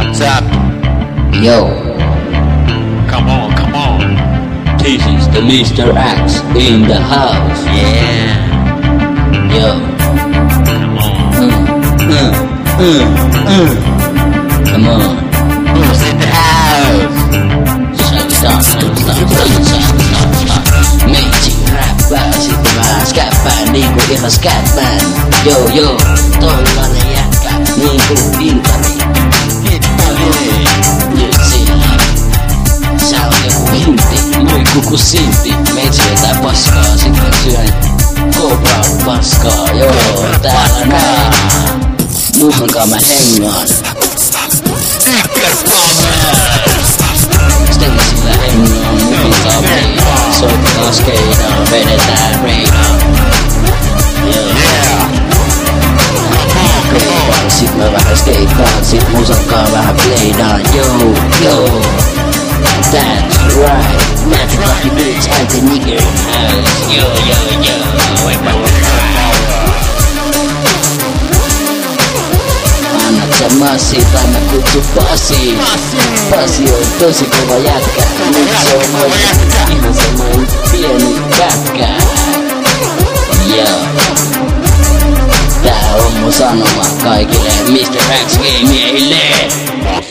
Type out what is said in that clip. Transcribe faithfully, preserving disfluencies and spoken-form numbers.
What's up? Yo, Come on, come on. this is the Mister X in the house. Yeah. Yo, Come on. mm, mm, mm, mm. Come on. Who's in the house? Stop, stop, stop, stop, stop, stop, stop, stop. Magic rapper, sitten vähän skäppään niinku ihan skäppään. Yo, yo, tollanen jätkä, niinku Intari. Nyt sillä. Sä oot joku hinti, muikku ku sinti. Meitsi vetää paskaa, sitten syön Cobra paskaa. Joo, täällä näin. Muhankaa mä hengaan. Stensillä hengaan, muhitaan meidaan. Soitetaan skeidaan, vedetään reidaan. Joo. Peidaan, sit mä vähän skeitaan, sit musakkaa vähän pleidaan. Yo, yo. That's right. That's right, bitch, and the nigger in house. Yo, yo, yo. Annat sä massi tai mä kutsu Pasi. Pasi on tosi kova jätkä. Nyt se on mun ihan semmoinen pieni pätkä. Joo. Tää on mun sanoma kaikille mister X-miehille.